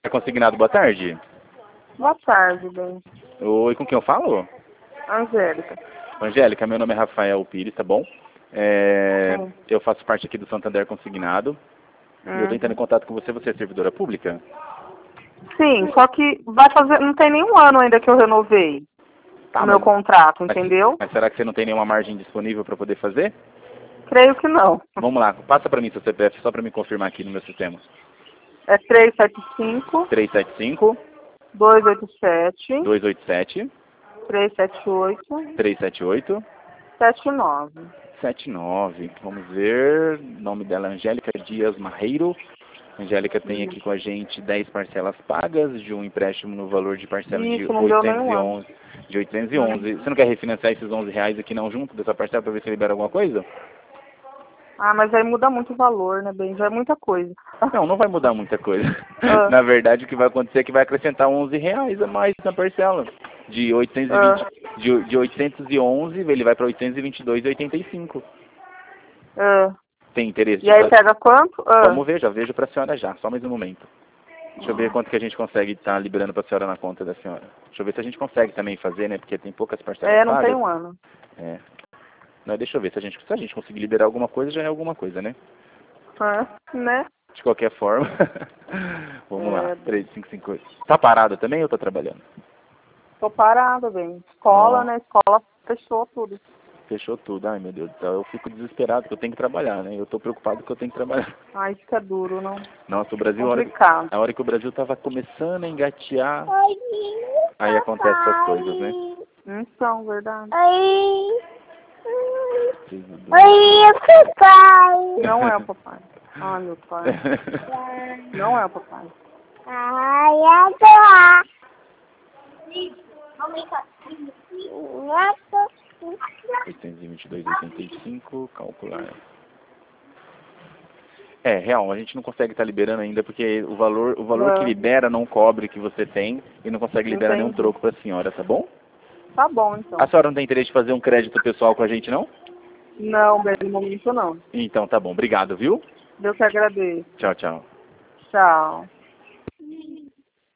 Consignado, boa tarde. Boa tarde, bem. Oi, com quem eu falo? Angélica. Angélica, meu nome é Rafael Pires, tá bom? Eu faço parte aqui do Santander Consignado. E eu tô entrando em contato com você. Você é servidora pública? Sim, só que vai fazer, não tem nenhum ano ainda que eu renovei o meu contrato, entendeu? Mas será que você não tem nenhuma margem disponível para poder fazer? Creio que não. Vamos lá, passa para mim seu CPF, só para me confirmar aqui no meu sistema. É 375 375 287 287 378 378 79. 79. Vamos ver. O nome dela é Angélica Dias Marreiro. Angélica tem aqui com a gente 10 parcelas pagas de um empréstimo no valor de parcela de 811. De 811. Você não quer refinanciar esses R$11 aqui não junto dessa parcela para ver se libera alguma coisa? Ah, mas aí muda muito o valor, né, bem? Já é muita coisa. Não, não vai mudar muita coisa. Na verdade, o que vai acontecer é que vai acrescentar R$11 a mais na parcela. De 820, de 811, ele vai para 822,85. Tem interesse? E aí pega quanto? Vamos ver, já vejo para a senhora já, só mais um momento. Deixa eu ver quanto que a gente consegue estar liberando para a senhora na conta da senhora. Deixa eu ver se a gente consegue também fazer, né? Porque tem poucas parcelas não pagas. tem um ano. Não, deixa eu ver, se a gente conseguir liberar alguma coisa, já é alguma coisa, né? Né? De qualquer forma. Vamos lá, 3558. Tá parada também ou tá trabalhando? Tô parada, bem. Escola, né? Escola fechou tudo. Fechou tudo. Ai, meu Deus do céu. Eu fico desesperado porque eu tenho que trabalhar, né? Eu tô preocupado que eu tenho que trabalhar. Ai, isso que é duro, não? Nossa, o Brasil, complicado. a hora que o Brasil tava começando a engatear, aí acontecem essas coisas, né? Então, verdade. Oi, papai. Não é o papai. Ai, meu pai. Não é o papai. Ai, adoro. 822,85, calcular. Real, a gente não consegue estar liberando ainda porque o valor que libera não cobre o que você tem e não consegue liberar nenhum troco para a senhora, tá bom? Tá bom, então. A senhora não tem interesse de fazer um crédito pessoal com a gente, não? Não, bem, no momento não. Então tá bom, obrigado, viu? Deus que agradeço. Tchau, tchau. Tchau.